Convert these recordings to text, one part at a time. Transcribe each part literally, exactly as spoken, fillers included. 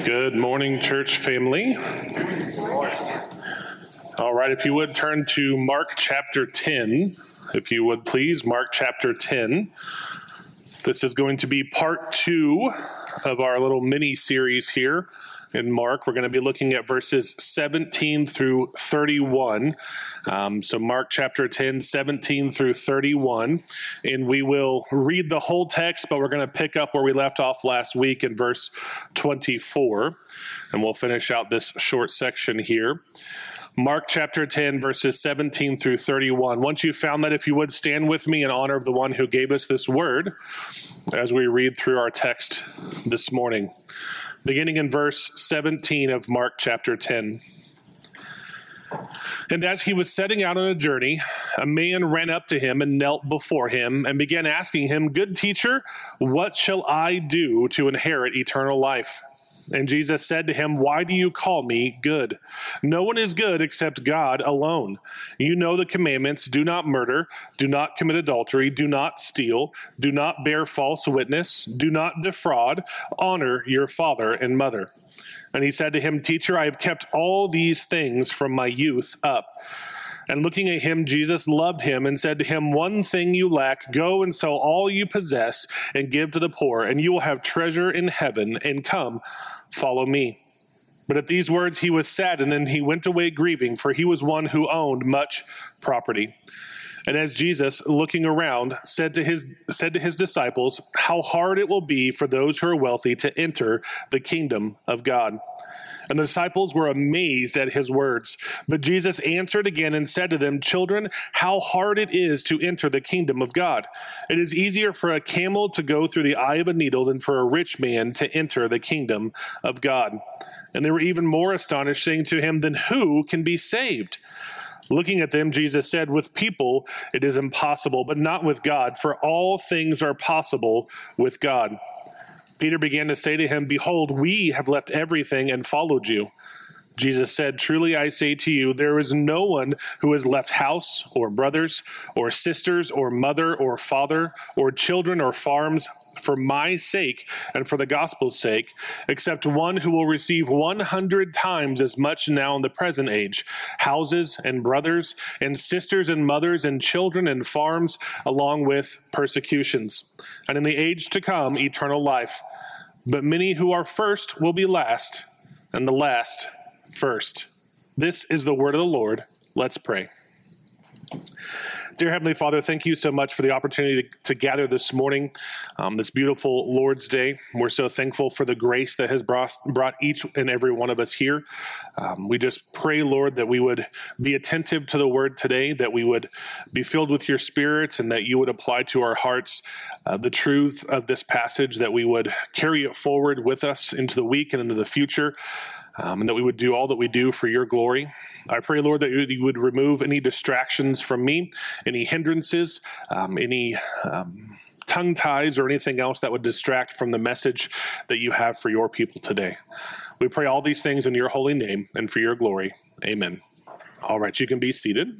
Good morning, church family. All right, if you would turn to Mark chapter ten, if you would please, Mark chapter ten. This is going to be part two of our little mini series here in Mark. We're going to be looking at verses seventeen through thirty-one. Um, so Mark chapter ten, seventeen through thirty-one. And we will read the whole text, but we're going to pick up where we left off last week in verse twenty-four. And we'll finish out this short section here. Mark chapter ten, verses seventeen through thirty-one. Once you've found that, if you would stand with me in honor of the one who gave us this word as we read through our text this morning. Beginning in verse seventeen of Mark chapter ten. And as he was setting out on a journey, a man ran up to him and knelt before him and began asking him, "Good teacher, what shall I do to inherit eternal life?" And Jesus said to him, "Why do you call me good? No one is good except God alone. You know the commandments: do not murder, do not commit adultery, do not steal, do not bear false witness, do not defraud, honor your father and mother." And he said to him, "Teacher, I have kept all these things from my youth up." And looking at him, Jesus loved him and said to him, "One thing you lack, go and sell all you possess and give to the poor, and you will have treasure in heaven, and come, follow me." But at these words he was saddened, and he went away grieving, for he was one who owned much property. And as Jesus, looking around, said to his said to his disciples, "How hard it will be for those who are wealthy to enter the kingdom of God." And the disciples were amazed at his words. But Jesus answered again and said to them, "Children, how hard it is to enter the kingdom of God. It is easier for a camel to go through the eye of a needle than for a rich man to enter the kingdom of God." And they were even more astonished, saying to him, "Then who can be saved?" Looking at them, Jesus said, "With people it is impossible, but not with God, for all things are possible with God." Peter began to say to him, "Behold, we have left everything and followed you." Jesus said, "Truly I say to you, there is no one who has left house or brothers or sisters or mother or father or children or farms for my sake and for the gospel's sake, except one who will receive one hundred times as much now in the present age, houses and brothers and sisters and mothers and children and farms, along with persecutions, and in the age to come, eternal life. But many who are first will be last, and the last first." This is the word of the Lord. Let's pray. Dear Heavenly Father, thank you so much for the opportunity to, to gather this morning, um, this beautiful Lord's Day. We're so thankful for the grace that has brought, brought each and every one of us here. Um, we just pray, Lord, that we would be attentive to the word today, that we would be filled with your Spirit, and that you would apply to our hearts uh, the truth of this passage, that we would carry it forward with us into the week and into the future. Um, and that we would do all that we do for your glory. I pray, Lord, that you would remove any distractions from me, any hindrances, um, any um, tongue ties, or anything else that would distract from the message that you have for your people today. We pray all these things in your holy name and for your glory. Amen. All right, you can be seated.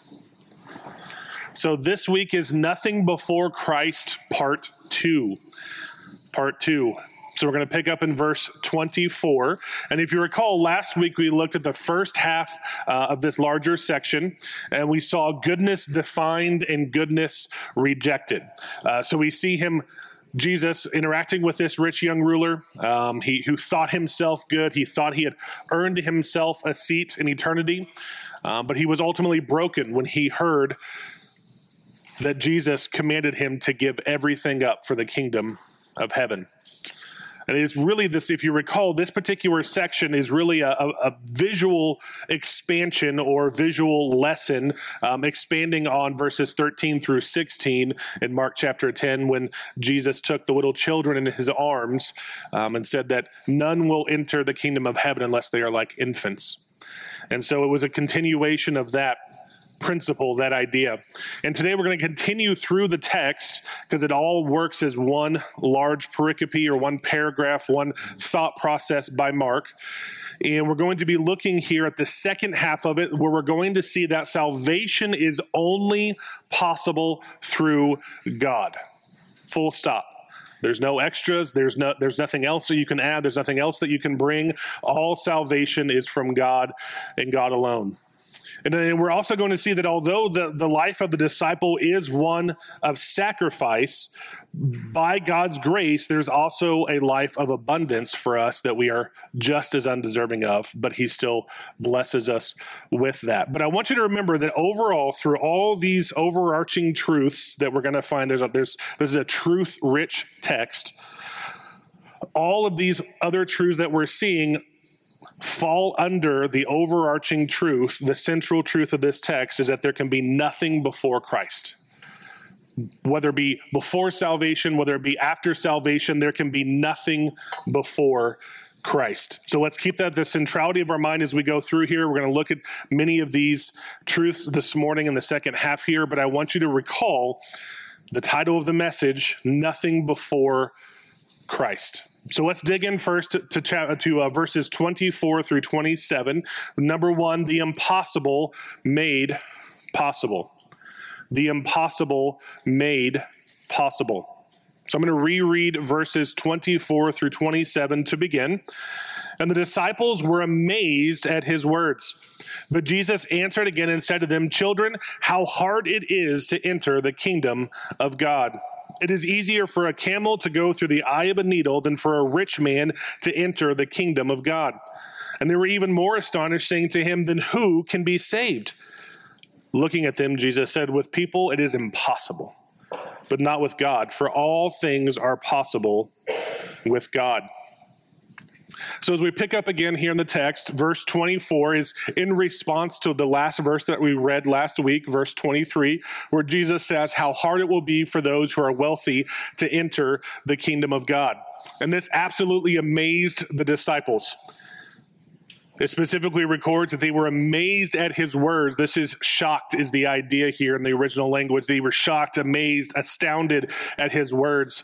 So this week is Nothing Before Christ, part two. Part two. So we're going to pick up in verse twenty-four. And if you recall, last week we looked at the first half uh, of this larger section, and we saw goodness defined and goodness rejected. Uh, so we see him, Jesus, interacting with this rich young ruler um, he, who thought himself good. He thought he had earned himself a seat in eternity, um, but he was ultimately broken when he heard that Jesus commanded him to give everything up for the kingdom of heaven. And it's really this, if you recall, this particular section is really a, a, a visual expansion or visual lesson, um, expanding on verses thirteen through sixteen in Mark chapter ten, when Jesus took the little children in his arms um, and said that none will enter the kingdom of heaven unless they are like infants. And so it was a continuation of that principle, that idea. And today we're going to continue through the text because it all works as one large pericope or one paragraph, one thought process by Mark. And we're going to be looking here at the second half of it, where we're going to see that salvation is only possible through God. Full stop. There's no extras. There's no, there's nothing else that you can add. There's nothing else that you can bring. All salvation is from God and God alone. And then we're also going to see that although the, the life of the disciple is one of sacrifice, by God's grace, there's also a life of abundance for us that we are just as undeserving of, but he still blesses us with that. But I want you to remember that overall, through all these overarching truths that we're going to find, there's a, there's, this is a truth-rich text. All of these other truths that we're seeing fall under the overarching truth. The central truth of this text is that there can be nothing before Christ. Whether it be before salvation, whether it be after salvation, there can be nothing before Christ. So let's keep that the centrality of our mind as we go through here. We're going to look at many of these truths this morning in the second half here, but I want you to recall the title of the message, Nothing Before Christ. So let's dig in first to, to, to uh, verses twenty-four through twenty-seven. Number one, the impossible made possible. The impossible made possible. So I'm going to reread verses twenty-four through twenty-seven to begin. And the disciples were amazed at his words. But Jesus answered again and said to them, "Children, how hard it is to enter the kingdom of God. It is easier for a camel to go through the eye of a needle than for a rich man to enter the kingdom of God." And they were even more astonished, saying to him, "Then who can be saved?" Looking at them, Jesus said, "With people it is impossible, but not with God, for all things are possible with God." So as we pick up again here in the text, verse twenty-four is in response to the last verse that we read last week, verse twenty-three, where Jesus says how hard it will be for those who are wealthy to enter the kingdom of God. And this absolutely amazed the disciples. It specifically records that they were amazed at his words. This is shocked is the idea here in the original language. They were shocked, amazed, astounded at his words.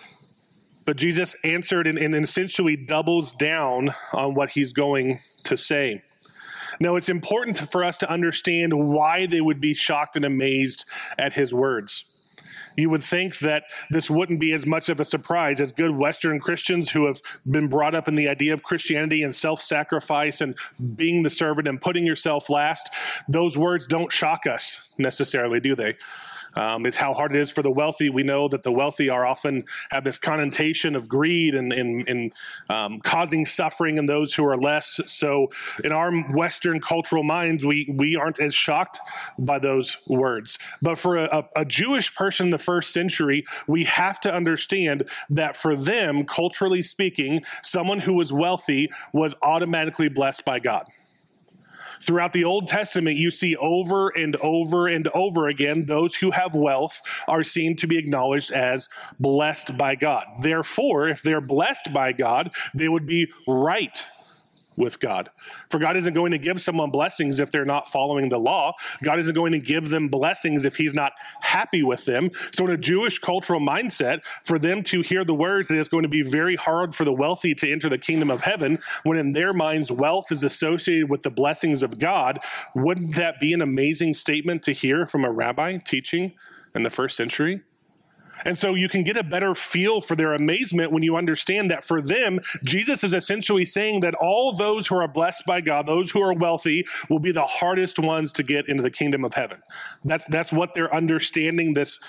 But Jesus answered and, and essentially doubles down on what he's going to say. Now, it's important for us to understand why they would be shocked and amazed at his words. You would think that this wouldn't be as much of a surprise as good Western Christians who have been brought up in the idea of Christianity and self-sacrifice and being the servant and putting yourself last. Those words don't shock us necessarily, do they? Um, it's how hard it is for the wealthy. We know that the wealthy are often have this connotation of greed and, and, and um, causing suffering in those who are less. So in our Western cultural minds, we, we aren't as shocked by those words. But for a, a Jewish person in the first century, we have to understand that for them, culturally speaking, someone who was wealthy was automatically blessed by God. Throughout the Old Testament, you see over and over and over again, those who have wealth are seen to be acknowledged as blessed by God. Therefore, if they're blessed by God, they would be right with God. For God isn't going to give someone blessings if they're not following the law. God isn't going to give them blessings if he's not happy with them. So in a Jewish cultural mindset, for them to hear the words that it's going to be very hard for the wealthy to enter the kingdom of heaven, when in their minds wealth is associated with the blessings of God, wouldn't that be an amazing statement to hear from a rabbi teaching in the first century? And so you can get a better feel for their amazement when you understand that for them, Jesus is essentially saying that all those who are blessed by God, those who are wealthy, will be the hardest ones to get into the kingdom of heaven. That's that's what they're understanding, this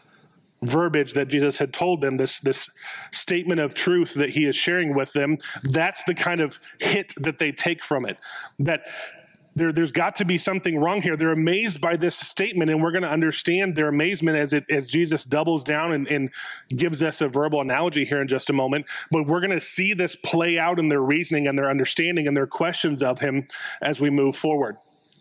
verbiage that Jesus had told them, this, this statement of truth that he is sharing with them. That's the kind of hit that they take from it. That There, there's got to be something wrong here. They're amazed by this statement, and we're going to understand their amazement as it as Jesus doubles down and, and gives us a verbal analogy here in just a moment. But we're going to see this play out in their reasoning and their understanding and their questions of him as we move forward.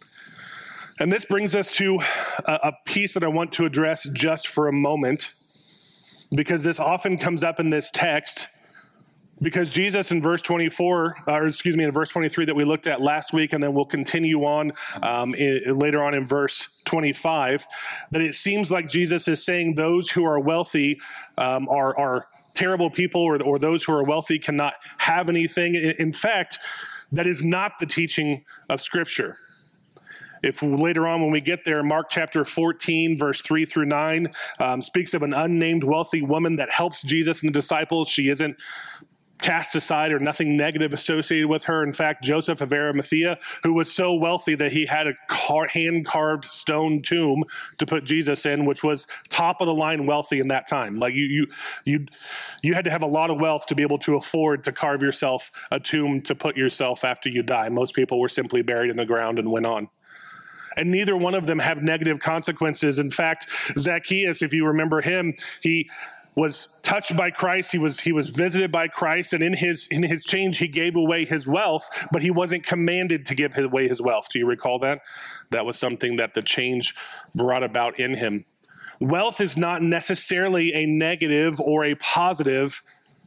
And this brings us to a, a piece that I want to address just for a moment, because this often comes up in this text. Because Jesus in verse twenty-four, or excuse me, in verse twenty-three that we looked at last week, and then we'll continue on um, in, later on in verse twenty-five, that it seems like Jesus is saying those who are wealthy um, are, are terrible people, or, or those who are wealthy cannot have anything. In fact, that is not the teaching of Scripture. If later on when we get there, Mark chapter fourteen, verse three through nine, um, speaks of an unnamed wealthy woman that helps Jesus and the disciples. She isn't cast aside or nothing negative associated with her. In fact, Joseph of Arimathea, who was so wealthy that he had a car- hand-carved stone tomb to put Jesus in, which was top of the line wealthy in that time. Like you, you, you, you had to have a lot of wealth to be able to afford to carve yourself a tomb to put yourself after you die. Most people were simply buried in the ground and went on. And neither one of them have negative consequences. In fact, Zacchaeus, if you remember him, he was touched by Christ. He was he was visited by Christ, and in his in his change, he gave away his wealth, but he wasn't commanded to give away his wealth. Do you recall that? That was something that the change brought about in him. Wealth is not necessarily a negative or a positive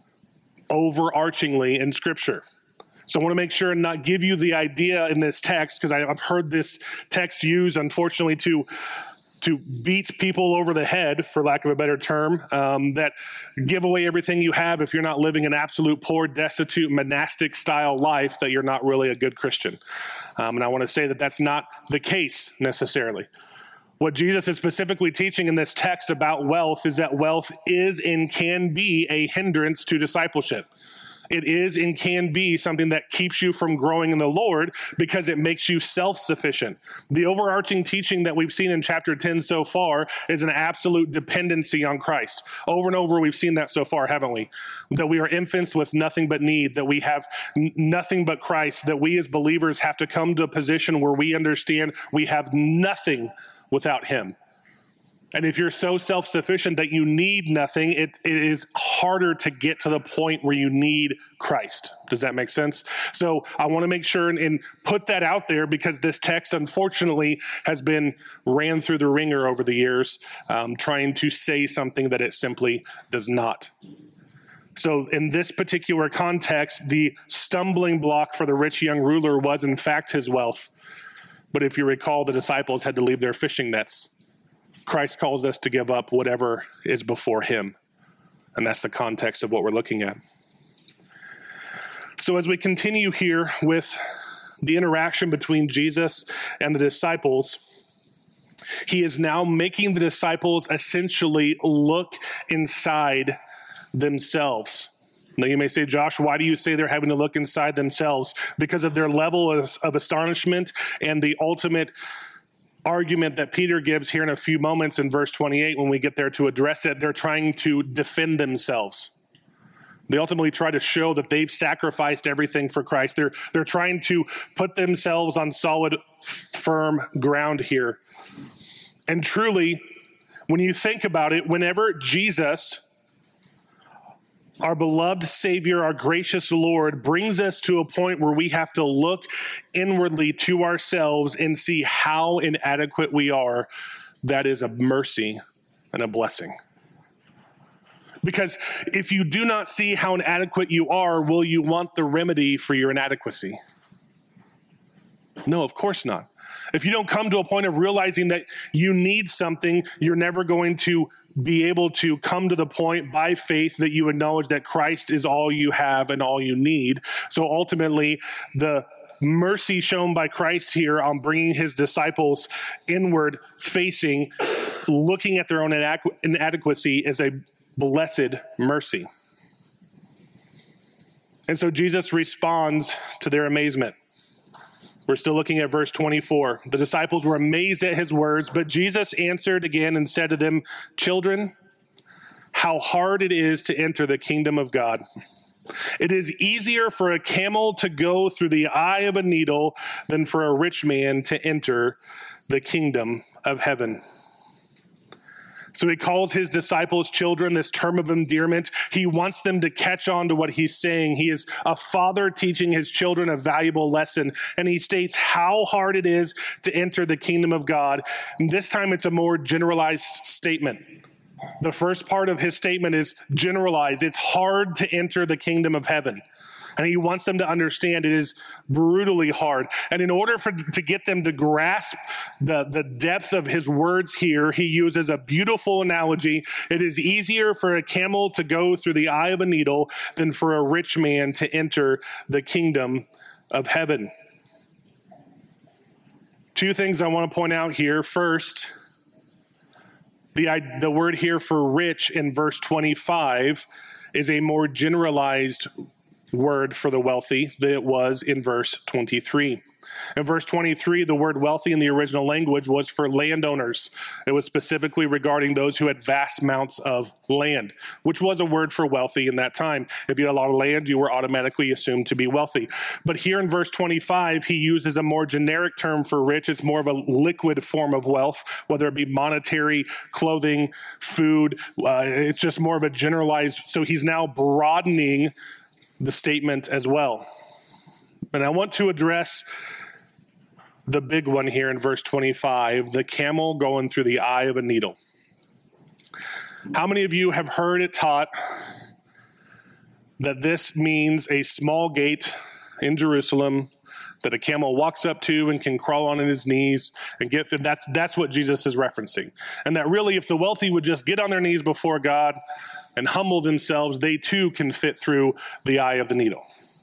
overarchingly in Scripture. So I want to make sure and not give you the idea in this text, because I've heard this text used, unfortunately, to to beat people over the head, for lack of a better term, um, that give away everything you have if you're not living an absolute poor, destitute, monastic-style life, that you're not really a good Christian. Um, and I want to say that that's not the case necessarily. What Jesus is specifically teaching in this text about wealth is that wealth is and can be a hindrance to discipleship. It is and can be something that keeps you from growing in the Lord because it makes you self-sufficient. The overarching teaching that we've seen in chapter ten so far is an absolute dependency on Christ. Over and over, we've seen that so far, haven't we? That we are infants with nothing but need, that we have n- nothing but Christ, that we as believers have to come to a position where we understand we have nothing without him. And if you're so self-sufficient that you need nothing, it, it is harder to get to the point where you need Christ. Does that make sense? So I want to make sure and, and put that out there, because this text, unfortunately, has been ran through the ringer over the years, um, trying to say something that it simply does not. So in this particular context, the stumbling block for the rich young ruler was, in fact, his wealth. But if you recall, the disciples had to leave their fishing nets. Christ calls us to give up whatever is before him. And that's the context of what we're looking at. So as we continue here with the interaction between Jesus and the disciples, he is now making the disciples essentially look inside themselves. Now you may say, Josh, why do you say they're having to look inside themselves? Because of their level of, of astonishment and the ultimate argument that Peter gives here in a few moments in verse twenty-eight, when we get there to address it. They're trying to defend themselves. They ultimately try to show that they've sacrificed everything for Christ. They're, they're trying to put themselves on solid, firm ground here. And truly, when you think about it, whenever Jesus, our beloved Savior, our gracious Lord, brings us to a point where we have to look inwardly to ourselves and see how inadequate we are, that is a mercy and a blessing. Because if you do not see how inadequate you are, will you want the remedy for your inadequacy? No, of course not. If you don't come to a point of realizing that you need something, you're never going to be able to come to the point by faith that you acknowledge that Christ is all you have and all you need. So ultimately, the mercy shown by Christ here on bringing his disciples inward facing, looking at their own inadequ- inadequacy is a blessed mercy. And so Jesus responds to their amazement. We're still looking at verse twenty-four. The disciples were amazed at his words, but Jesus answered again and said to them, "Children, how hard it is to enter the kingdom of God. It is easier for a camel to go through the eye of a needle than for a rich man to enter the kingdom of heaven." So he calls his disciples children, this term of endearment. He wants them to catch on to what he's saying. He is a father teaching his children a valuable lesson. And he states how hard it is to enter the kingdom of God. And this time it's a more generalized statement. The first part of his statement is generalized. It's hard to enter the kingdom of heaven. And he wants them to understand it is brutally hard. And in order for to get them to grasp the, the depth of his words here, he uses a beautiful analogy. It is easier for a camel to go through the eye of a needle than for a rich man to enter the kingdom of heaven. Two things I want to point out here. First, the, the word here for rich in verse twenty-five is a more generalized word for the wealthy than it was in verse twenty-three. In verse twenty-three, the word wealthy in the original language was for landowners. It was specifically regarding those who had vast amounts of land, which was a word for wealthy in that time. If you had a lot of land, you were automatically assumed to be wealthy. But here in verse twenty-five, he uses a more generic term for rich. It's more of a liquid form of wealth, whether it be monetary, clothing, food. Uh, it's just more of a generalized. So he's now broadening the statement as well. And I want to address the big one here in verse twenty-five, the camel going through the eye of a needle. How many of you have heard it taught that this means a small gate in Jerusalem that a camel walks up to and can crawl on his knees and get them? That's, that's what Jesus is referencing. And that really, if the wealthy would just get on their knees before God and humble themselves, they too can fit through the eye of the needle.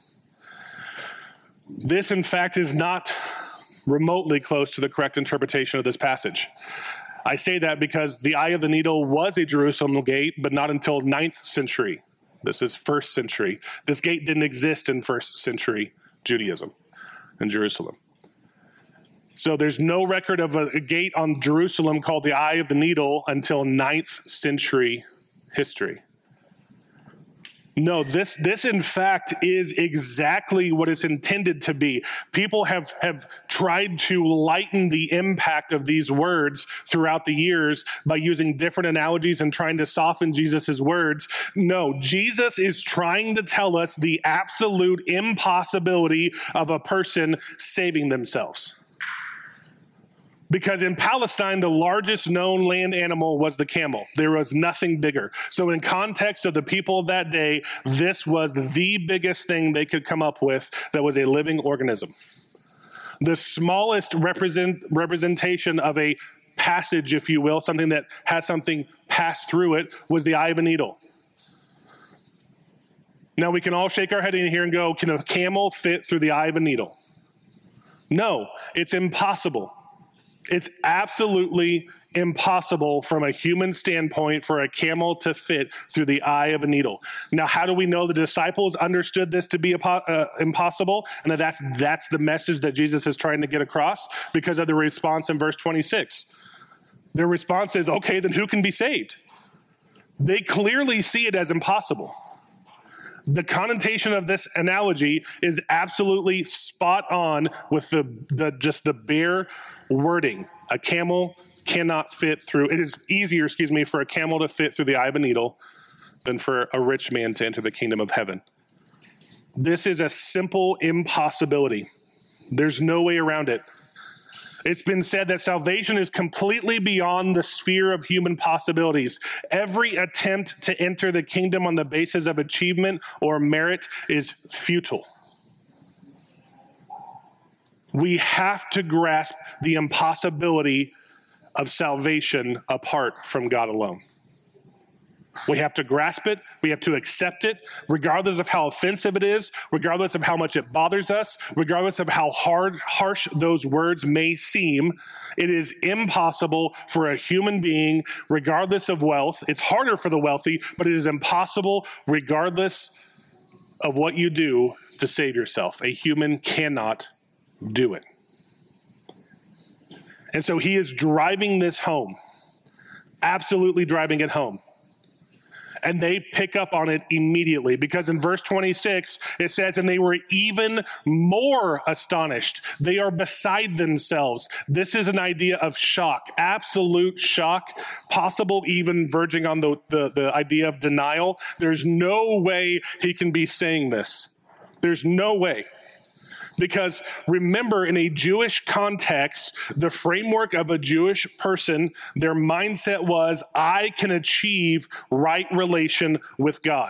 This, in fact, is not remotely close to the correct interpretation of this passage. I say that because the eye of the needle was a Jerusalem gate, but not until ninth century. This is first century. This gate didn't exist in first century Judaism in Jerusalem. So there's no record of a, a gate on Jerusalem called the eye of the needle until ninth century history. No, this, this in fact is exactly what it's intended to be. People have, have tried to lighten the impact of these words throughout the years by using different analogies and trying to soften Jesus's words. No, Jesus is trying to tell us the absolute impossibility of a person saving themselves. Because in Palestine, the largest known land animal was the camel. There was nothing bigger. So in context of the people of that day, this was the biggest thing they could come up with that was a living organism. The smallest represent, representation of a passage, if you will, something that has something pass through it, was the eye of a needle. Now we can all shake our head in here and go, can a camel fit through the eye of a needle? No, it's impossible. It's absolutely impossible from a human standpoint for a camel to fit through the eye of a needle. Now, how do we know the disciples understood this to be uh, impossible? And that that's, that's the message that Jesus is trying to get across? Because of the response in verse twenty-six. Their response is, okay, then who can be saved? They clearly see it as impossible. The connotation of this analogy is absolutely spot on with the, the just the bare wording. A camel cannot fit through. It is easier, excuse me, for a camel to fit through the eye of a needle than for a rich man to enter the kingdom of heaven. This is a simple impossibility. There's no way around it. It's been said that salvation is completely beyond the sphere of human possibilities. Every attempt to enter the kingdom on the basis of achievement or merit is futile. We have to grasp the impossibility of salvation apart from God alone. We have to grasp it. We have to accept it, regardless of how offensive it is, regardless of how much it bothers us, regardless of how hard, harsh those words may seem. It is impossible for a human being, regardless of wealth. It's harder for the wealthy, but it is impossible, regardless of what you do, to save yourself. A human cannot do it. And so he is driving this home, absolutely driving it home. And they pick up on it immediately, because in verse twenty-six, it says, and they were even more astonished. They are beside themselves. This is an idea of shock, absolute shock, possible even verging on the, the, the idea of denial. There's no way he can be saying this. There's no way. Because remember, in a Jewish context, the framework of a Jewish person, their mindset was, I can achieve right relation with God.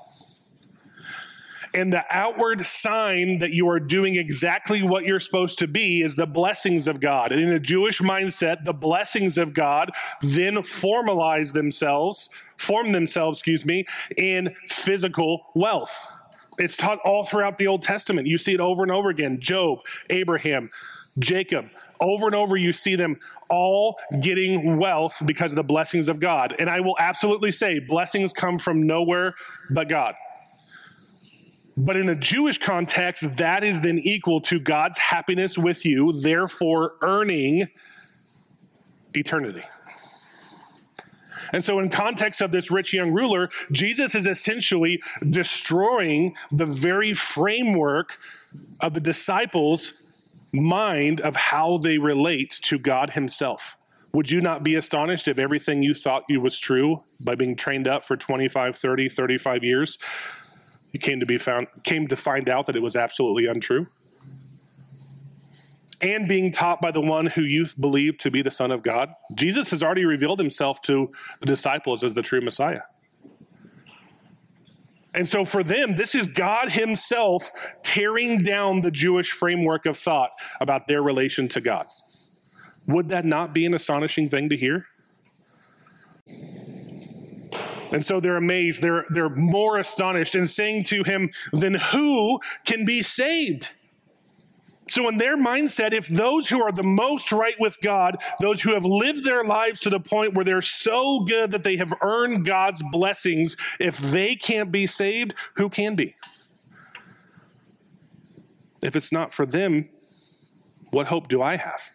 And the outward sign that you are doing exactly what you're supposed to be is the blessings of God. And in a Jewish mindset, the blessings of God then formalize themselves, form themselves, excuse me, in physical wealth. It's taught all throughout the Old Testament. You see it over and over again. Job, Abraham, Jacob. Over and over, you see them all getting wealth because of the blessings of God. And I will absolutely say blessings come from nowhere but God. But in a Jewish context, that is then equal to God's happiness with you, therefore earning eternity. And so in context of this rich young ruler, Jesus is essentially destroying the very framework of the disciples' mind of how they relate to God himself. Would you not be astonished if everything you thought you was true by being trained up for twenty-five, thirty, thirty-five years, you came to be found, came to find out that it was absolutely untrue? And being taught by the one who you believed to be the Son of God. Jesus has already revealed himself to the disciples as the true Messiah. And so for them, this is God himself tearing down the Jewish framework of thought about their relation to God. Would that not be an astonishing thing to hear? And so they're amazed. They're, they're more astonished and saying to him, then who can be saved? So in their mindset, if those who are the most right with God, those who have lived their lives to the point where they're so good that they have earned God's blessings, if they can't be saved, who can be? If it's not for them, what hope do I have?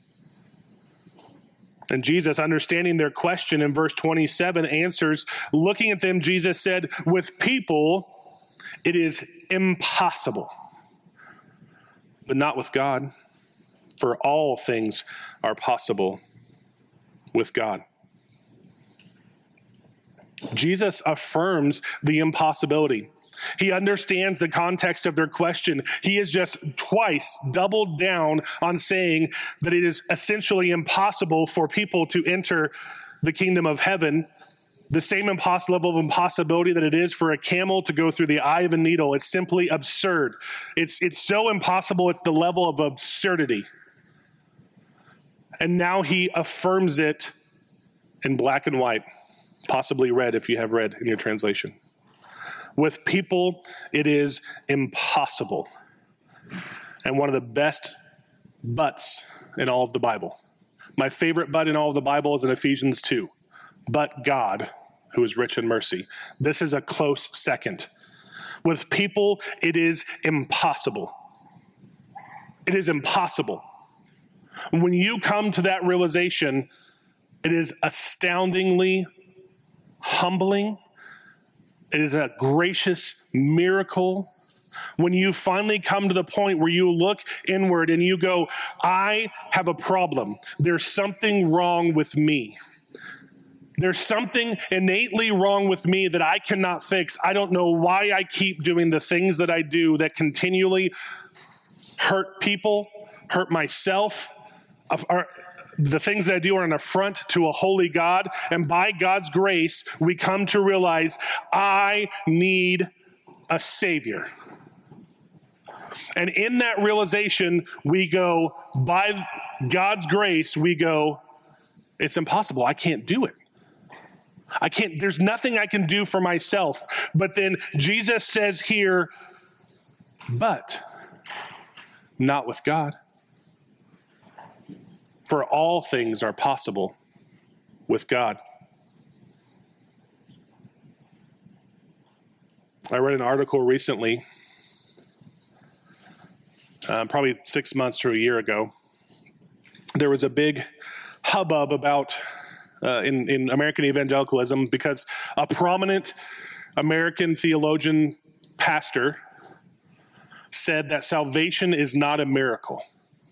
And Jesus, understanding their question in verse twenty-seven, answers, looking at them, Jesus said, with people, it is impossible. But not with God, for all things are possible with God. Jesus affirms the impossibility. He understands the context of their question. He has just twice doubled down on saying that it is essentially impossible for people to enter the kingdom of heaven. The same impossible level of impossibility that it is for a camel to go through the eye of a needle. It's simply absurd. It's, it's so impossible, it's the level of absurdity. And now he affirms it in black and white, possibly red if you have red in your translation. With people, it is impossible. And one of the best buts in all of the Bible. My favorite but in all of the Bible is in Ephesians two. But God, who is rich in mercy. This is a close second. With people, it is impossible. It is impossible. When you come to that realization, it is astoundingly humbling. It is a gracious miracle. When you finally come to the point where you look inward and you go, I have a problem. There's something wrong with me. There's something innately wrong with me that I cannot fix. I don't know why I keep doing the things that I do that continually hurt people, hurt myself. The things that I do are an affront to a holy God. And by God's grace, we come to realize I need a Savior. And in that realization, we go, by God's grace, we go, it's impossible. I can't do it. I can't, there's nothing I can do for myself. But then Jesus says here, but not with God. For all things are possible with God. I read an article recently, uh, probably six months to a year ago. There was a big hubbub about Uh, in, in American evangelicalism because a prominent American theologian pastor said that salvation is not a miracle.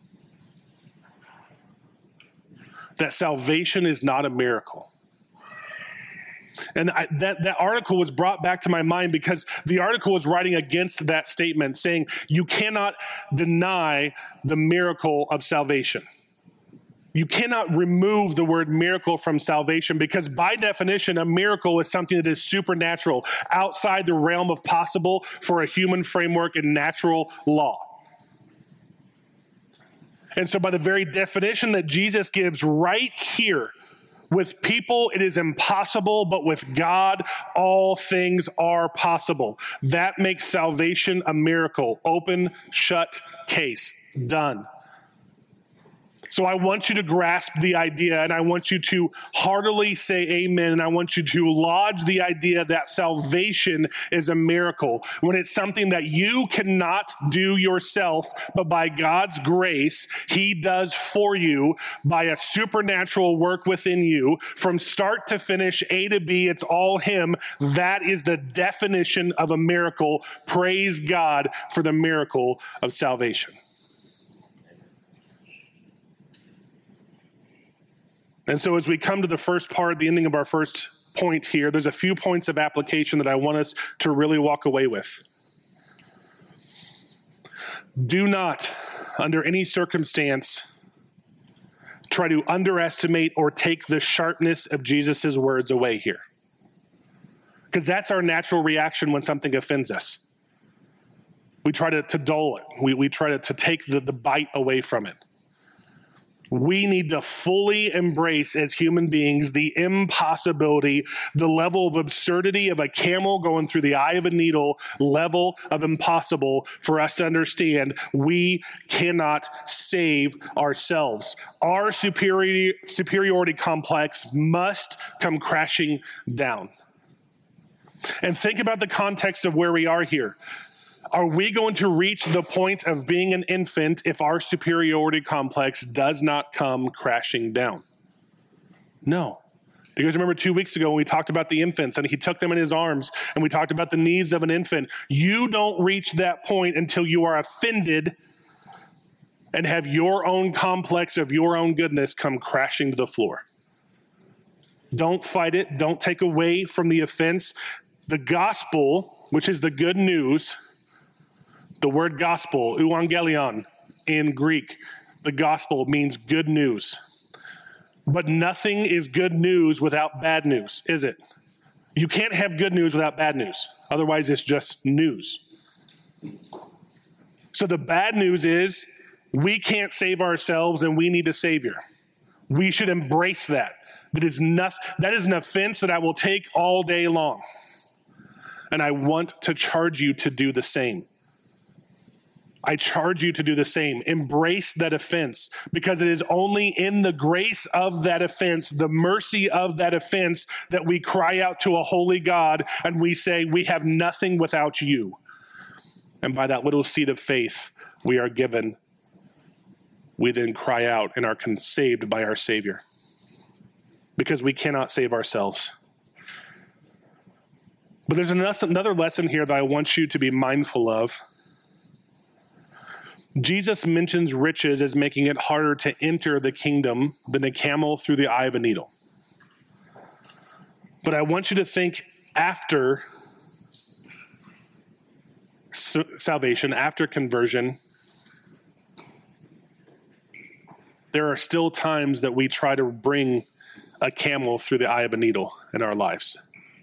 That salvation is not a miracle. And I, that, that article was brought back to my mind because the article was writing against that statement, saying you cannot deny the miracle of salvation. You cannot remove the word miracle from salvation because by definition, a miracle is something that is supernatural, outside the realm of possible for a human framework and natural law. And so by the very definition that Jesus gives right here, with people it is impossible, but with God all things are possible. That makes salvation a miracle. Open, shut case, done. So I want you to grasp the idea, and I want you to heartily say amen, and I want you to lodge the idea that salvation is a miracle, when it's something that you cannot do yourself, but by God's grace, he does for you by a supernatural work within you. From start to finish, A to B, it's all him. That is the definition of a miracle. Praise God for the miracle of salvation. And so as we come to the first part, the ending of our first point here, there's a few points of application that I want us to really walk away with. Do not, under any circumstance, try to underestimate or take the sharpness of Jesus' words away here. Because that's our natural reaction when something offends us. We try to, to dull it. We, we try to, to take the, the bite away from it. We need to fully embrace as human beings the impossibility, the level of absurdity of a camel going through the eye of a needle, level of impossible for us to understand we cannot save ourselves. Our superior, superiority complex must come crashing down. And think about the context of where we are here. Are we going to reach the point of being an infant if our superiority complex does not come crashing down? No. You guys remember two weeks ago when we talked about the infants and he took them in his arms and we talked about the needs of an infant. You don't reach that point until you are offended and have your own complex of your own goodness come crashing to the floor. Don't fight it. Don't take away from the offense. The gospel, which is the good news, the word gospel, euangelion in Greek, the gospel means good news. But nothing is good news without bad news, is it? You can't have good news without bad news. Otherwise, it's just news. So the bad news is we can't save ourselves and we need a savior. We should embrace that. That is, not, that is an offense that I will take all day long. And I want to charge you to do the same. I charge you to do the same. Embrace that offense, because it is only in the grace of that offense, the mercy of that offense, that we cry out to a holy God and we say, we have nothing without you. And by that little seed of faith we are given, we then cry out and are saved by our Savior, because we cannot save ourselves. But there's another lesson here that I want you to be mindful of. Jesus mentions riches as making it harder to enter the kingdom than a camel through the eye of a needle. But I want you to think after salvation, after conversion, there are still times that we try to bring a camel through the eye of a needle in our lives.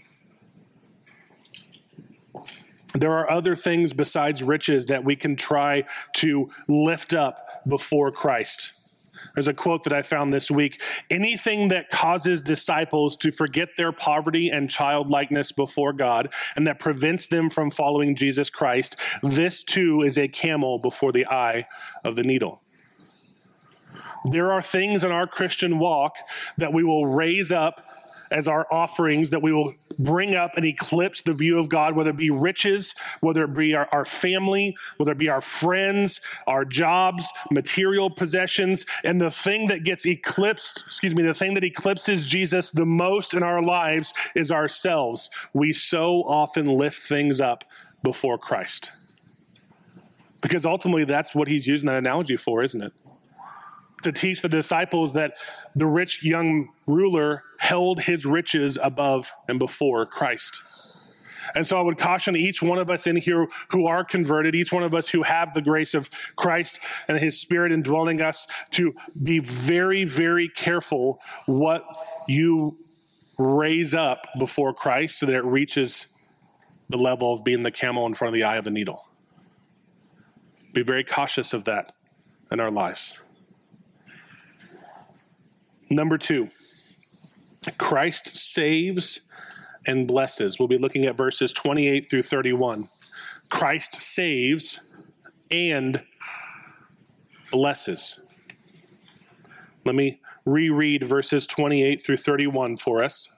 There are other things besides riches that we can try to lift up before Christ. There's a quote that I found this week. Anything that causes disciples to forget their poverty and childlikeness before God and that prevents them from following Jesus Christ, this too is a camel before the eye of the needle. There are things in our Christian walk that we will raise up as our offerings, that we will bring up and eclipse the view of God, whether it be riches, whether it be our, our family, whether it be our friends, our jobs, material possessions. And the thing that gets eclipsed, excuse me, the thing that eclipses Jesus the most in our lives is ourselves. We so often lift things up before Christ, because ultimately that's what he's using that analogy for, isn't it? To teach the disciples that the rich young ruler held his riches above and before Christ. And so I would caution each one of us in here who are converted, each one of us who have the grace of Christ and his Spirit indwelling us, to be very, very careful what you raise up before Christ so that it reaches the level of being the camel in front of the eye of the needle. Be very cautious of that in our lives. Number two, Christ saves and blesses. We'll be looking at verses twenty-eight through thirty-one. Christ saves and blesses. Let me reread verses twenty-eight through thirty-one for us.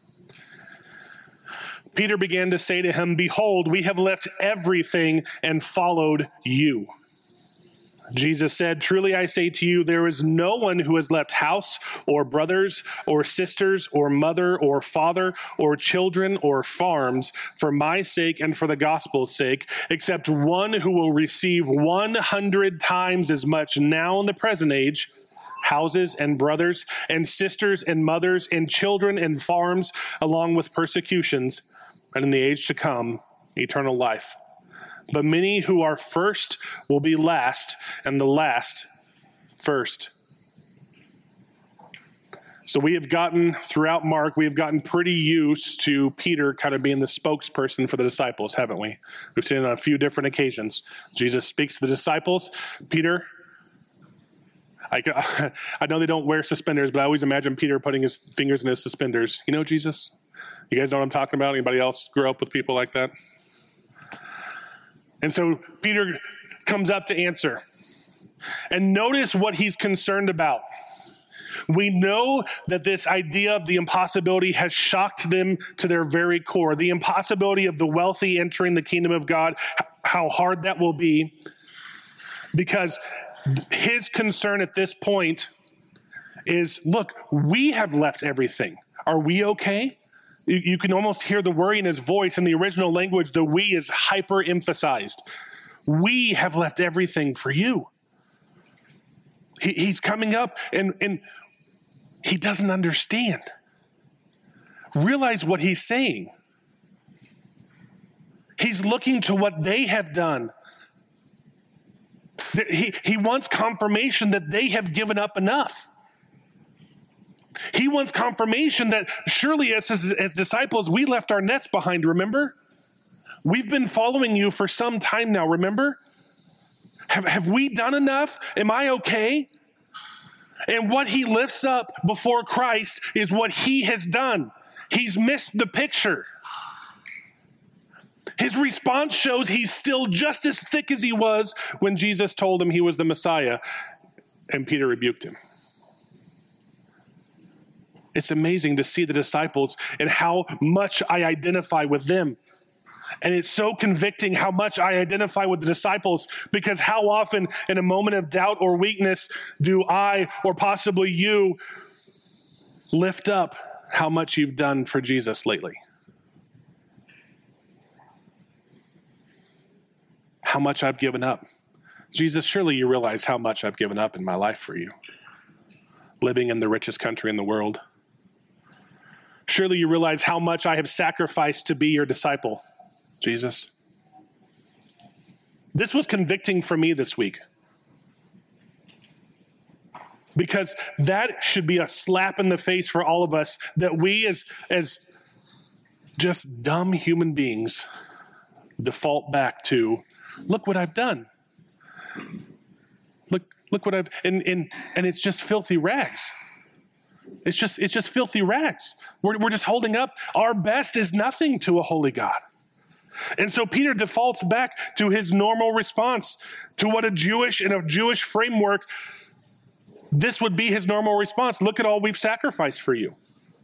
Peter began to say to him, "Behold, we have left everything and followed you." Jesus said, "Truly I say to you, there is no one who has left house or brothers or sisters or mother or father or children or farms for my sake and for the gospel's sake, except one who will receive one hundred times as much now in the present age, houses and brothers and sisters and mothers and children and farms, along with persecutions, and in the age to come, eternal life. But many who are first will be last, and the last first." So we have gotten, throughout Mark, we have gotten pretty used to Peter kind of being the spokesperson for the disciples, haven't we? We've seen it on a few different occasions. Jesus speaks to the disciples. Peter, I, I know they don't wear suspenders, but I always imagine Peter putting his fingers in his suspenders. You know, Jesus? You guys know what I'm talking about? Anybody else grow up with people like that? And so Peter comes up to answer. And notice what he's concerned about. We know that this idea of the impossibility has shocked them to their very core. The impossibility of the wealthy entering the kingdom of God, how hard that will be. Because his concern at this point is, look, we have left everything. Are we okay? You can almost hear the worry in his voice. In the original language, the we is hyper-emphasized. We have left everything for you. He, he's coming up and, and he doesn't understand. Realize what he's saying. He's looking to what they have done. He, he wants confirmation that they have given up enough. He wants confirmation that surely as, as, as disciples, we left our nets behind, remember? We've been following you for some time now, remember? Have, have we done enough? Am I okay? And what he lifts up before Christ is what he has done. He's missed the picture. His response shows he's still just as thick as he was when Jesus told him he was the Messiah, and Peter rebuked him. It's amazing to see the disciples and how much I identify with them. And it's so convicting how much I identify with the disciples, because how often in a moment of doubt or weakness do I, or possibly you, lift up how much you've done for Jesus lately? How much I've given up. Jesus, surely you realize how much I've given up in my life for you. Living in the richest country in the world. Surely you realize how much I have sacrificed to be your disciple, Jesus. This was convicting for me this week. Because that should be a slap in the face for all of us, that we as, as just dumb human beings default back to, look what I've done. Look, look what I've, and, and, and it's just filthy rags. It's just, it's just filthy rags. We're, we're just holding up. Our best is nothing to a holy God. And so Peter defaults back to his normal response, to what a Jewish, in a Jewish framework, this would be his normal response. Look at all we've sacrificed for you.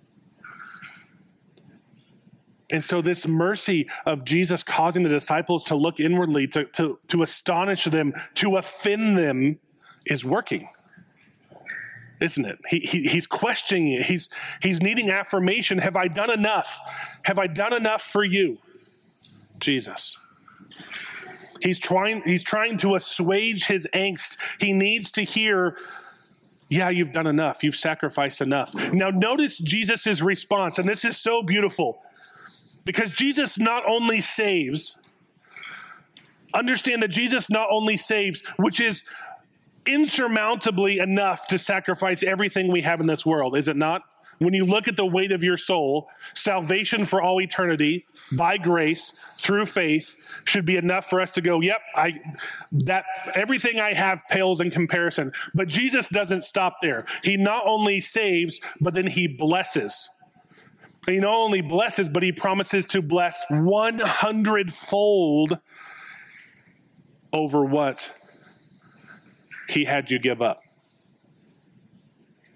And so this mercy of Jesus causing the disciples to look inwardly, to, to, to astonish them, to offend them, is working. Isn't it? He, he, he's questioning it. He's, he's needing affirmation. Have I done enough? Have I done enough for you, Jesus? He's trying, he's trying to assuage his angst. He needs to hear, yeah, you've done enough. You've sacrificed enough. Now notice Jesus' response, and this is so beautiful, because Jesus not only saves, understand that Jesus not only saves, which is insurmountably enough to sacrifice everything we have in this world, is it not? When you look at the weight of your soul, salvation for all eternity by grace through faith should be enough for us to go, yep, I that everything I have pales in comparison. But Jesus doesn't stop there. He not only saves, but then he blesses. He not only blesses, but he promises to bless one hundred fold over what he had you give up.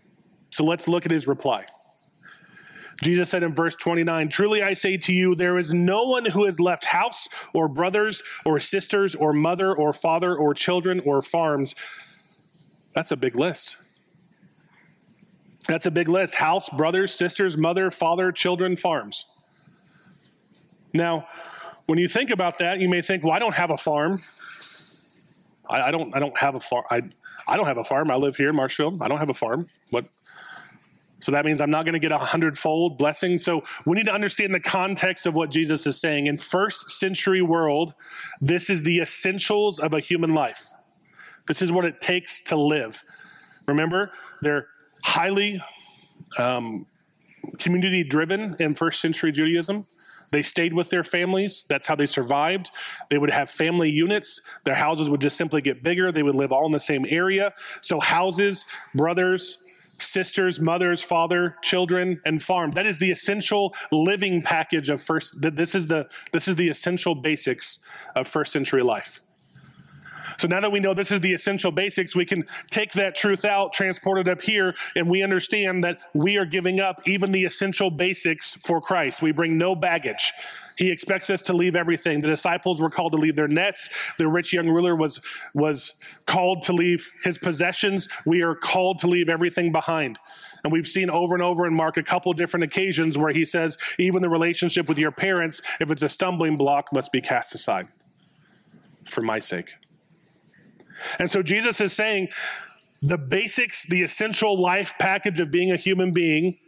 So let's look at his reply. Jesus said in verse twenty-nine, "Truly I say to you, there is no one who has left house or brothers or sisters or mother or father or children or farms." That's a big list. That's a big list. House, brothers, sisters, mother, father, children, farms. Now, when you think about that, you may think, well, I don't have a farm. I, I don't I don't have a farm. I, I don't have a farm. I live here in Marshfield. I don't have a farm. What? So that means I'm not going to get a hundredfold blessing. So we need to understand the context of what Jesus is saying. In first century world, this is the essentials of a human life. This is what it takes to live. Remember, they're highly um, community driven in first century Judaism. They stayed with their families. That's how they survived. They would have family units. Their houses would just simply get bigger. They would live all in the same area. So houses, brothers, sisters, mothers, father, children, and farm. That is the essential living package of first. This is the this is the essential basics of first century life. So now that we know this is the essential basics, we can take that truth out, transport it up here, and we understand that we are giving up even the essential basics for Christ. We bring no baggage. He expects us to leave everything. The disciples were called to leave their nets. The rich young ruler was, was called to leave his possessions. We are called to leave everything behind. And we've seen over and over in Mark a couple different occasions where he says, even the relationship with your parents, if it's a stumbling block, must be cast aside for my sake. And so Jesus is saying the basics, the essential life package of being a human being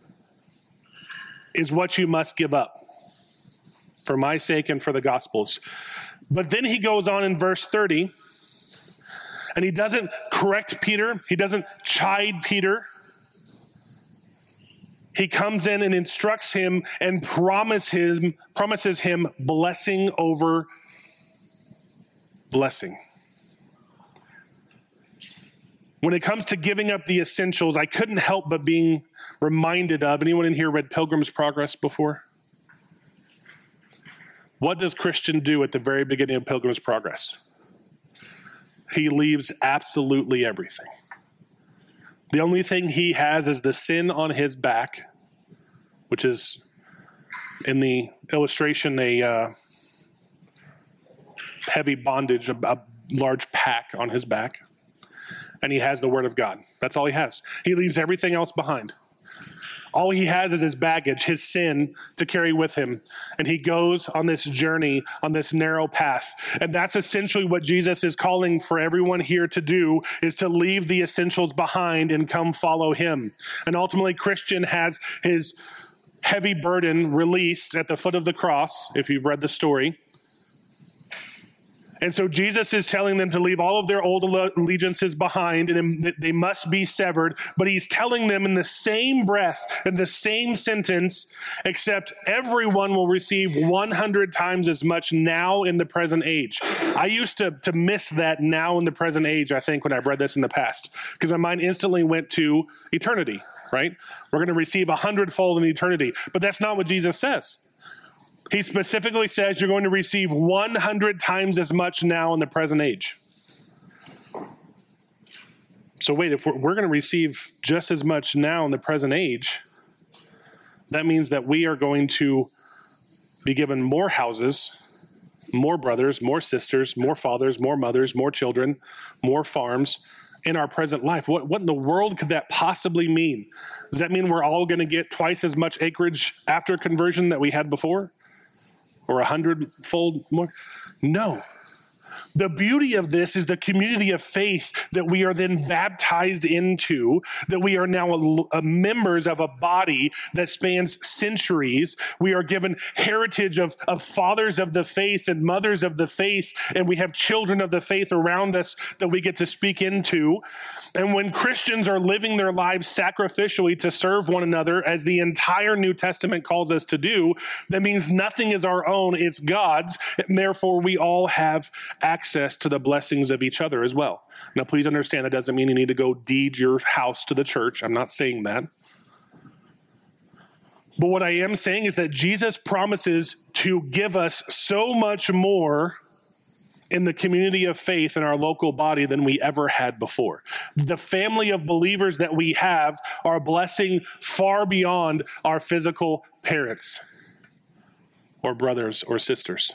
is what you must give up for my sake and for the gospel's. But then he goes on in verse thirty, and he doesn't correct Peter. He doesn't chide Peter. He comes in and instructs him and promise him, promises him blessing over blessing. When it comes to giving up the essentials, I couldn't help but being reminded of, anyone in here read Pilgrim's Progress before? What does Christian do at the very beginning of Pilgrim's Progress? He leaves absolutely everything. The only thing he has is the sin on his back, which is in the illustration a uh, heavy bondage, a, a large pack on his back. And he has the word of God. That's all he has. He leaves everything else behind. All he has is his baggage, his sin to carry with him. And he goes on this journey, on this narrow path. And that's essentially what Jesus is calling for everyone here to do, is to leave the essentials behind and come follow him. And ultimately, Christian has his heavy burden released at the foot of the cross, if you've read the story. And so Jesus is telling them to leave all of their old allegiances behind, and they must be severed. But he's telling them in the same breath, in the same sentence, except everyone will receive one hundred times as much now in the present age. I used to, to miss that now in the present age, I think, when I've read this in the past, because my mind instantly went to eternity, right? We're going to receive a hundredfold in eternity. But that's not what Jesus says. He specifically says you're going to receive one hundred times as much now in the present age. So wait, if we're, we're going to receive just as much now in the present age, that means that we are going to be given more houses, more brothers, more sisters, more fathers, more mothers, more children, more farms in our present life. What, what in the world could that possibly mean? Does that mean we're all going to get twice as much acreage after conversion that we had before? Or a hundredfold more? No. The beauty of this is the community of faith that we are then baptized into, that we are now a, a members of a body that spans centuries. We are given heritage of, of fathers of the faith and mothers of the faith, and we have children of the faith around us that we get to speak into. And when Christians are living their lives sacrificially to serve one another, as the entire New Testament calls us to do, that means nothing is our own, it's God's, and therefore we all have access access to the blessings of each other as well. Now, please understand that doesn't mean you need to go deed your house to the church. I'm not saying that. But what I am saying is that Jesus promises to give us so much more in the community of faith in our local body than we ever had before. The family of believers that we have are a blessing far beyond our physical parents or brothers or sisters.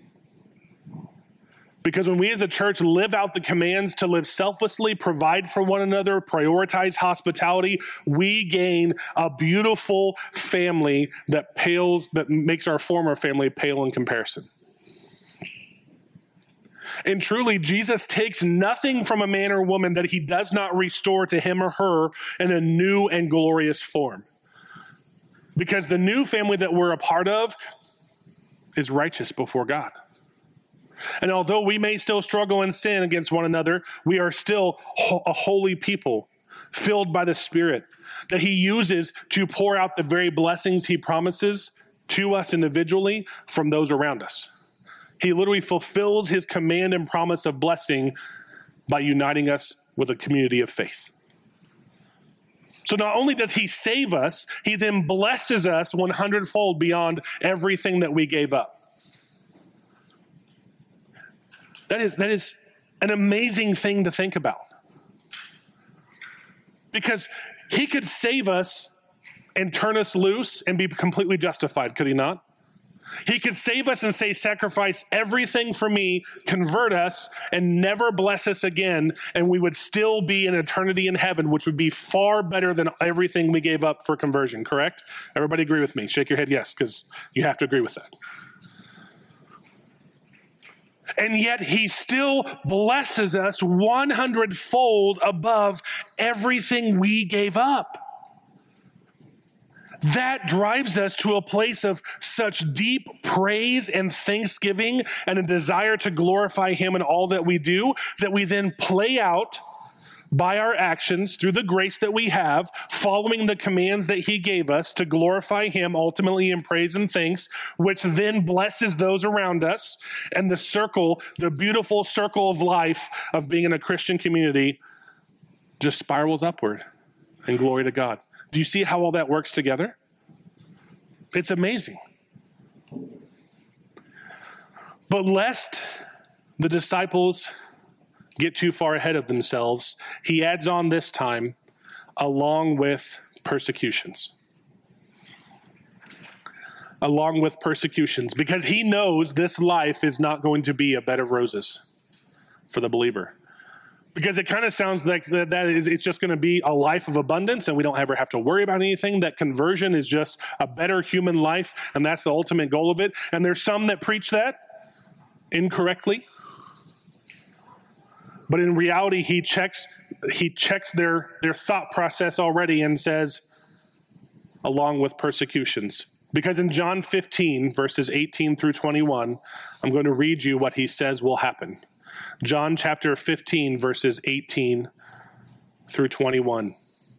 Because when we as a church live out the commands to live selflessly, provide for one another, prioritize hospitality, we gain a beautiful family that pales, that makes our former family pale in comparison. And truly, Jesus takes nothing from a man or woman that he does not restore to him or her in a new and glorious form. Because the new family that we're a part of is righteous before God. And although we may still struggle in sin against one another, we are still a holy people filled by the Spirit that he uses to pour out the very blessings he promises to us individually from those around us. He literally fulfills his command and promise of blessing by uniting us with a community of faith. So not only does he save us, he then blesses us one hundred-fold beyond everything that we gave up. That is, that is an amazing thing to think about. Because he could save us and turn us loose and be completely justified, could he not? He could save us and say, sacrifice everything for me, convert us, and never bless us again, and we would still be in eternity in heaven, which would be far better than everything we gave up for conversion, correct? Everybody agree with me? Shake your head yes, because you have to agree with that. And yet he still blesses us one hundred-fold above everything we gave up. That drives us to a place of such deep praise and thanksgiving and a desire to glorify him in all that we do, that we then play out by our actions through the grace that we have, following the commands that he gave us to glorify him ultimately in praise and thanks, which then blesses those around us. And the circle, the beautiful circle of life of being in a Christian community just spirals upward and glory to God. Do you see how all that works together? It's amazing. But lest the disciples get too far ahead of themselves, he adds on this time, along with persecutions. Along with persecutions, because he knows this life is not going to be a bed of roses for the believer. Because it kind of sounds like that, that is, it's just going to be a life of abundance and we don't ever have to worry about anything. That conversion is just a better human life and that's the ultimate goal of it. And there's some that preach that incorrectly. But in reality, he checks he checks their, their thought process already and says, along with persecutions. Because in John fifteen, verses eighteen through twenty-one, I'm going to read you what he says will happen. John chapter fifteen, verses eighteen through twenty-one.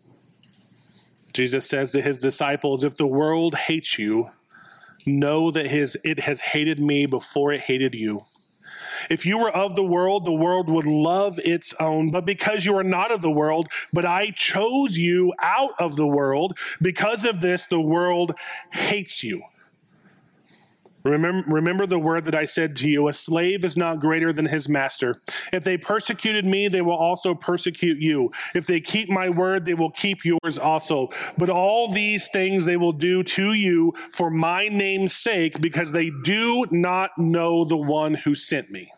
Jesus says to his disciples, if the world hates you, know that his, it has hated me before it hated you. If you were of the world, the world would love its own. But because you are not of the world, but I chose you out of the world, because of this, the world hates you. Remember, remember the word that I said to you, a slave is not greater than his master. If they persecuted me, they will also persecute you. If they keep my word, they will keep yours also. But all these things they will do to you for my name's sake, because they do not know the one who sent me.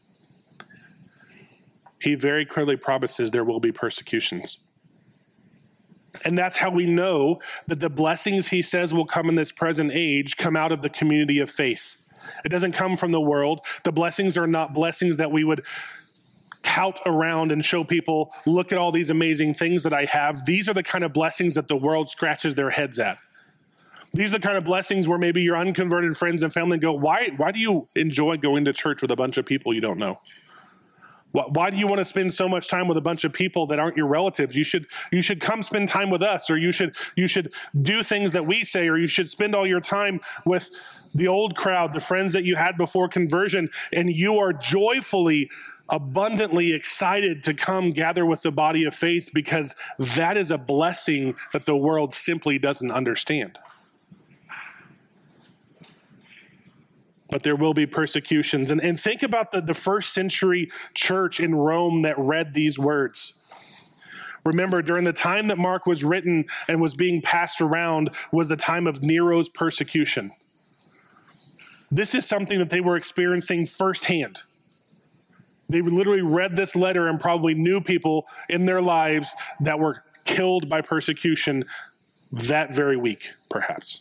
He very clearly promises there will be persecutions. And that's how we know that the blessings he says will come in this present age come out of the community of faith. It doesn't come from the world. The blessings are not blessings that we would tout around and show people, look at all these amazing things that I have. These are the kind of blessings that the world scratches their heads at. These are the kind of blessings where maybe your unconverted friends and family go, why, why do you enjoy going to church with a bunch of people you don't know? Why do you want to spend so much time with a bunch of people that aren't your relatives? You should you should come spend time with us, or you should you should do things that we say, or you should spend all your time with the old crowd, the friends that you had before conversion, and you are joyfully, abundantly excited to come gather with the body of faith, because that is a blessing that the world simply doesn't understand. but there will be persecutions. And, and think about the, the first century church in Rome that read these words. Remember, during the time that Mark was written and was being passed around was the time of Nero's persecution. This is something that they were experiencing firsthand. They literally read this letter and probably knew people in their lives that were killed by persecution that very week, perhaps.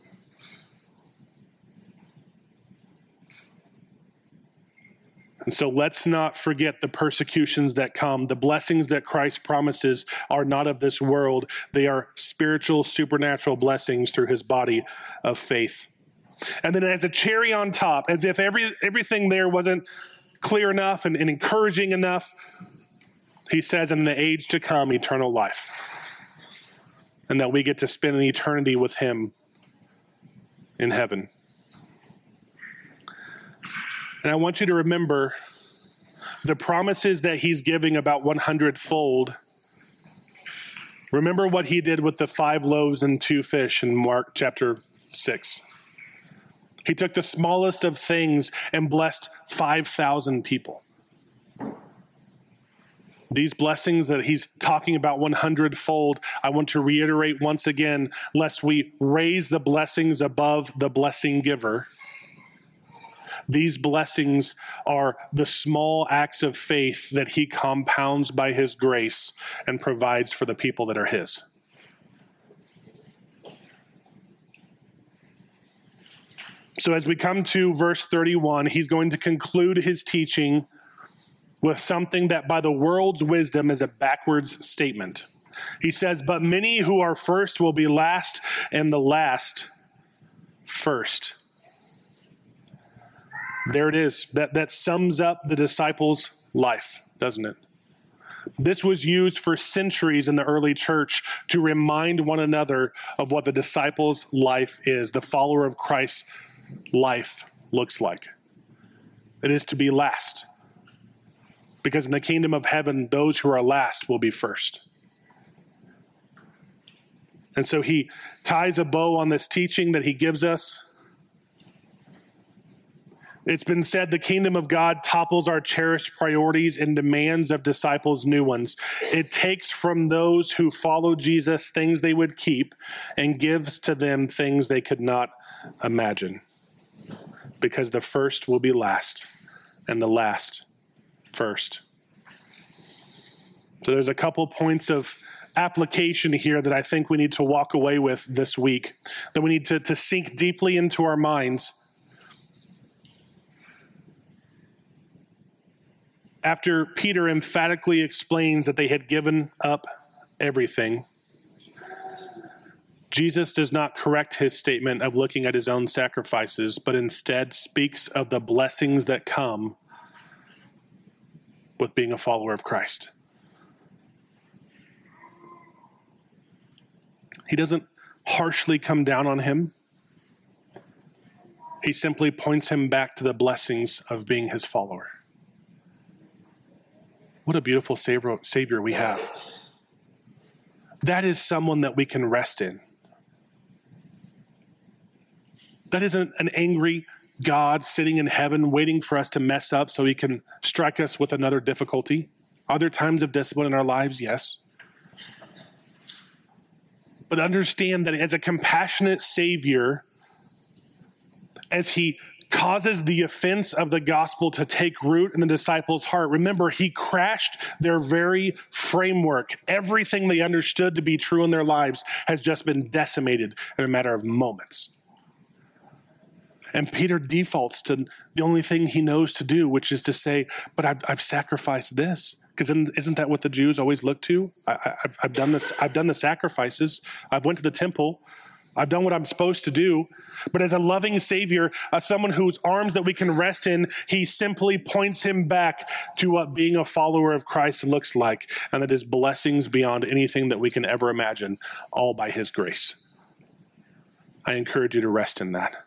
And so let's not forget the persecutions that come. The blessings that Christ promises are not of this world. They are spiritual, supernatural blessings through his body of faith. And then as a cherry on top, as if every everything there wasn't clear enough and, and encouraging enough, he says, in the age to come, eternal life. And that we get to spend an eternity with him in heaven. And I want you to remember the promises that he's giving about one hundred fold. Remember what he did with the five loaves and two fish in Mark chapter six. He took the smallest of things and blessed five thousand people. These blessings that he's talking about one hundred fold, I want to reiterate once again, lest we raise the blessings above the blessing giver. These blessings are the small acts of faith that he compounds by his grace and provides for the people that are his. So as we come to verse thirty-one, he's going to conclude his teaching with something that by the world's wisdom is a backwards statement. He says, "But many who are first will be last, and the last first." There it is. That, that sums up the disciples' life, doesn't it? This was used for centuries in the early church to remind one another of what the disciples' life is, the follower of Christ's life looks like. It is to be last. Because in the kingdom of heaven, those who are last will be first. And so he ties a bow on this teaching that he gives us. It's been said the kingdom of God topples our cherished priorities and demands of disciples new ones. It takes from those who follow Jesus things they would keep and gives to them things they could not imagine. Because the first will be last and the last first. So there's a couple points of application here that I think we need to walk away with this week, that we need to, to sink deeply into our minds. After Peter emphatically explains that they had given up everything, Jesus does not correct his statement of looking at his own sacrifices, but instead speaks of the blessings that come with being a follower of Christ. He doesn't harshly come down on him. He simply points him back to the blessings of being his follower. What a beautiful Savior we have. That is someone that we can rest in. That isn't an angry God sitting in heaven waiting for us to mess up so he can strike us with another difficulty. Are there times of discipline in our lives? Yes. But understand that as a compassionate Savior, as he causes the offense of the gospel to take root in the disciples' heart. Remember, he crashed their very framework. Everything they understood to be true in their lives has just been decimated in a matter of moments. And Peter defaults to the only thing he knows to do, which is to say, but I've, I've sacrificed this. Because isn't that what the Jews always look to? I, I've, I've done this. I've done the sacrifices. I've went to the temple. I've done what I'm supposed to do. But as a loving Savior, uh, someone whose arms that we can rest in, he simply points him back to what being a follower of Christ looks like, and that is blessings beyond anything that we can ever imagine, all by his grace. I encourage you to rest in that.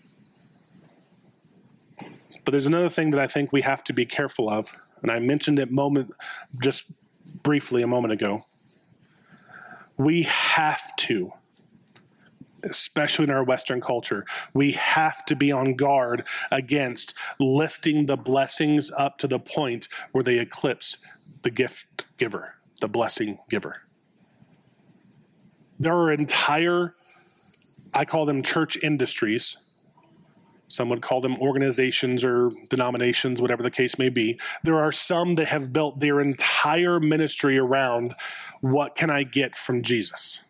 But there's another thing that I think we have to be careful of, and I mentioned it moment just briefly a moment ago. We have to especially in our Western culture. We have to be on guard against lifting the blessings up to the point where they eclipse the gift giver, the blessing giver. There are entire, I call them church industries. Some would call them organizations or denominations, whatever the case may be. There are some that have built their entire ministry around, what can I get from Jesus?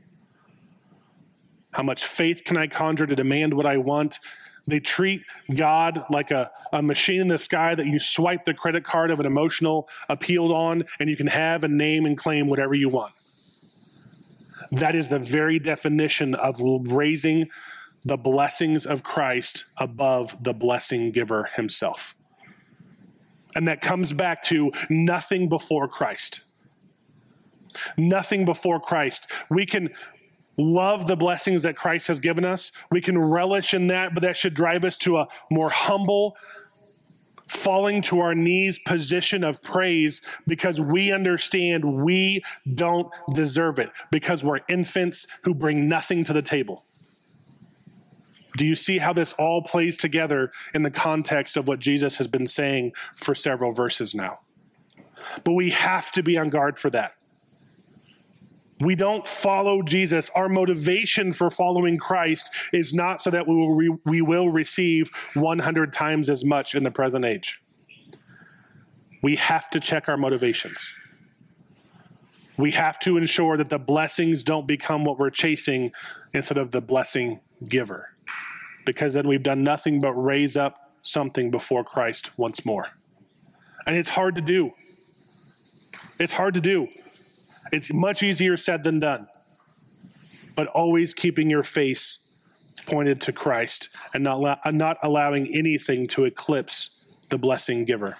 How much faith can I conjure to demand what I want? They treat God like a, a machine in the sky that you swipe the credit card of an emotional appeal on, and you can have and name and claim whatever you want. That is the very definition of raising the blessings of Christ above the blessing giver himself. And that comes back to nothing before Christ. Nothing before Christ. We can love the blessings that Christ has given us. We can relish in that, but that should drive us to a more humble, falling to our knees position of praise, because we understand we don't deserve it, because we're infants who bring nothing to the table. Do you see how this all plays together in the context of what Jesus has been saying for several verses now? But we have to be on guard for that. We don't follow Jesus. Our motivation for following Christ is not so that we will, re- we will receive one hundred times as much in the present age. We have to check our motivations. We have to ensure that the blessings don't become what we're chasing instead of the blessing giver, because then we've done nothing but raise up something before Christ once more. And it's hard to do. It's hard to do. It's much easier said than done. But always keeping your face pointed to Christ and not, not allowing anything to eclipse the blessing giver.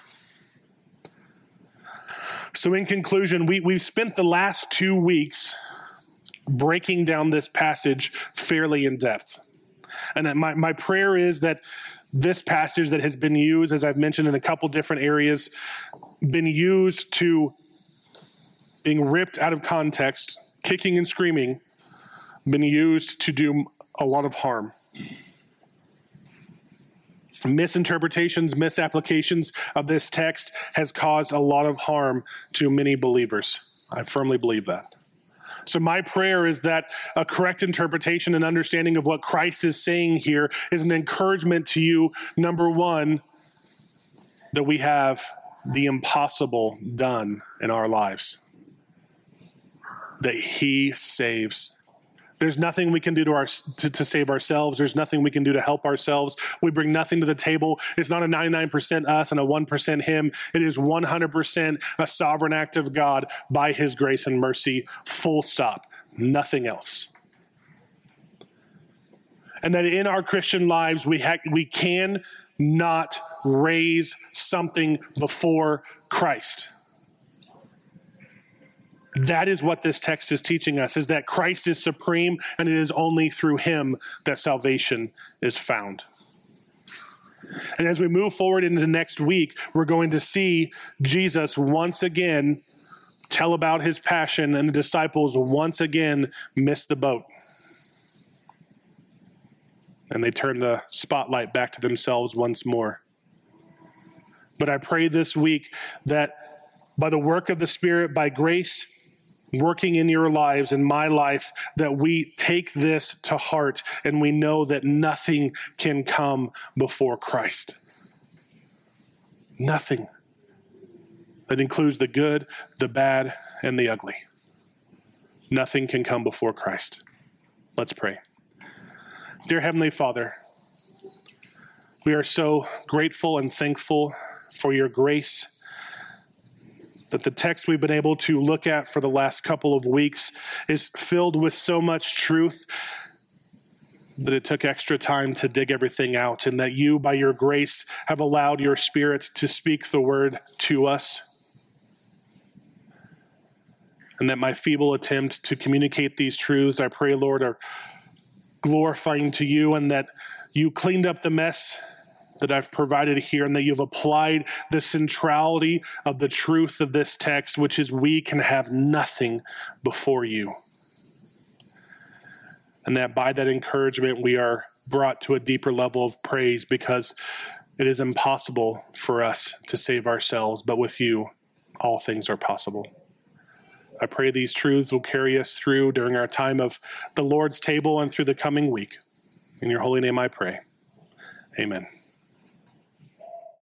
So in conclusion, we, we've spent the last two weeks breaking down this passage fairly in depth. And my, my prayer is that this passage that has been used, as I've mentioned in a couple different areas, been used to being ripped out of context, kicking and screaming, been used to do a lot of harm. Misinterpretations, misapplications of this text has caused a lot of harm to many believers. I firmly believe that. So my prayer is that a correct interpretation and understanding of what Christ is saying here is an encouragement to you, number one, that we have the impossible done in our lives. That he saves. There's nothing we can do to, our, to, to save ourselves. There's nothing we can do to help ourselves. We bring nothing to the table. It's not a ninety-nine percent us and a one percent him. It is one hundred percent a sovereign act of God by his grace and mercy, full stop, nothing else. And that in our Christian lives, we, ha- we can not raise something before Christ. That is what this text is teaching us, is that Christ is supreme, and it is only through him that salvation is found. And as we move forward into next week, we're going to see Jesus once again tell about his passion, and the disciples once again miss the boat. And they turn the spotlight back to themselves once more. But I pray this week that by the work of the Spirit, by grace working in your lives, in my life, that we take this to heart and we know that nothing can come before Christ. Nothing. That includes the good, the bad, and the ugly. Nothing can come before Christ. Let's pray. Dear Heavenly Father, we are so grateful and thankful for your grace, that the text we've been able to look at for the last couple of weeks is filled with so much truth that it took extra time to dig everything out, and that you, by your grace, have allowed your Spirit to speak the word to us. And that my feeble attempt to communicate these truths, I pray, Lord, are glorifying to you, and that you cleaned up the mess that I've provided here, and that you've applied the centrality of the truth of this text, which is we can have nothing before you. and that by that encouragement we are brought to a deeper level of praise, because it is impossible for us to save ourselves, but with you, all things are possible. I pray these truths will carry us through during our time of the Lord's table and through the coming week. In your holy name I pray. Amen.